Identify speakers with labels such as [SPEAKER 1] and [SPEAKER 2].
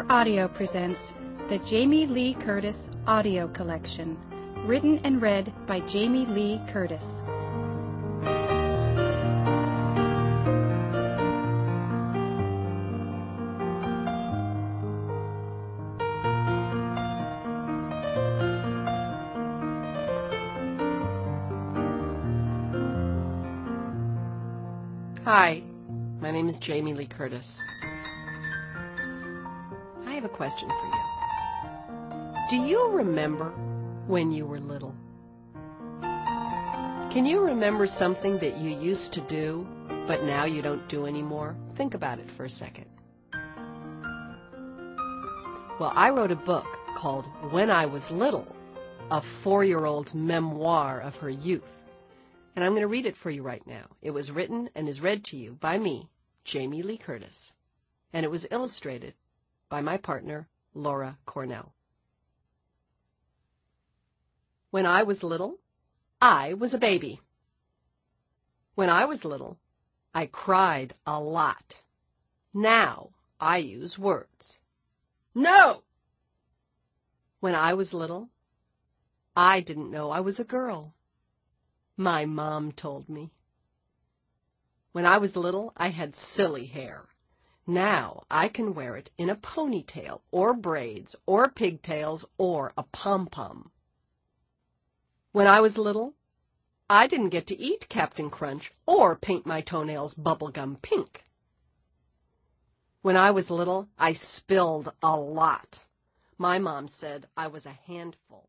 [SPEAKER 1] Audio presents the Jamie Lee Curtis Audio Collection, written and read by Jamie Lee Curtis.
[SPEAKER 2] Hi, my name is Jamie Lee Curtis. I have a question for you. Do you remember when you were little? Can you remember something that you used to do, but now you don't do anymore? Think about it for a second. Well, I wrote a book called When I Was Little, a 4-year-old's memoir of her youth. And I'm going to read it for you right now. It was written and is read to you by me, Jamie Lee Curtis, and it was illustrated by my partner, Laura Cornell. When I was little, I was a baby. When I was little, I cried a lot. Now I use words. No! When I was little, I didn't know I was a girl. My mom told me. When I was little, I had silly hair. Now I can wear it in a ponytail, or braids, or pigtails, or a pom-pom. When I was little, I didn't get to eat Captain Crunch or paint my toenails bubblegum pink. When I was little, I spilled a lot. My mom said I was a handful.